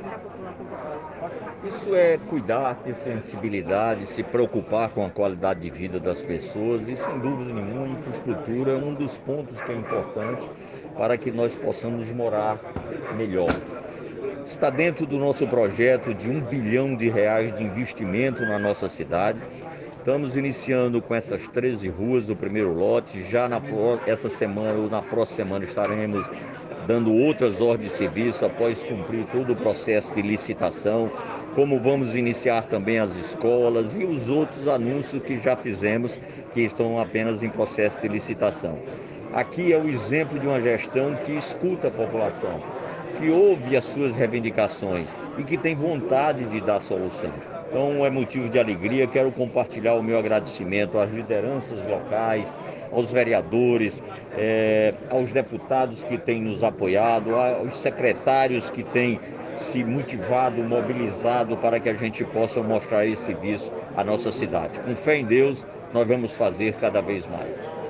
para a população que Isso é cuidar, ter sensibilidade, se preocupar com a qualidade de vida das pessoas e, sem dúvida nenhuma, a infraestrutura é um dos pontos que é importante para que nós possamos morar melhor. Está dentro do nosso projeto de R$ 1 bilhão de investimento na nossa cidade. Estamos iniciando com essas 13 ruas do primeiro lote. Já essa semana ou na próxima semana estaremos dando outras ordens de serviço após cumprir todo o processo de licitação. Como vamos iniciar também as escolas e os outros anúncios que já fizemos, que estão apenas em processo de licitação. Aqui é o exemplo de uma gestão que escuta a população, que ouve as suas reivindicações e que tem vontade de dar solução. Então é motivo de alegria, quero compartilhar o meu agradecimento às lideranças locais, aos vereadores, aos deputados que têm nos apoiado, aos secretários que têm se motivado, mobilizado para que a gente possa mostrar esse serviço à nossa cidade. Com fé em Deus, nós vamos fazer cada vez mais.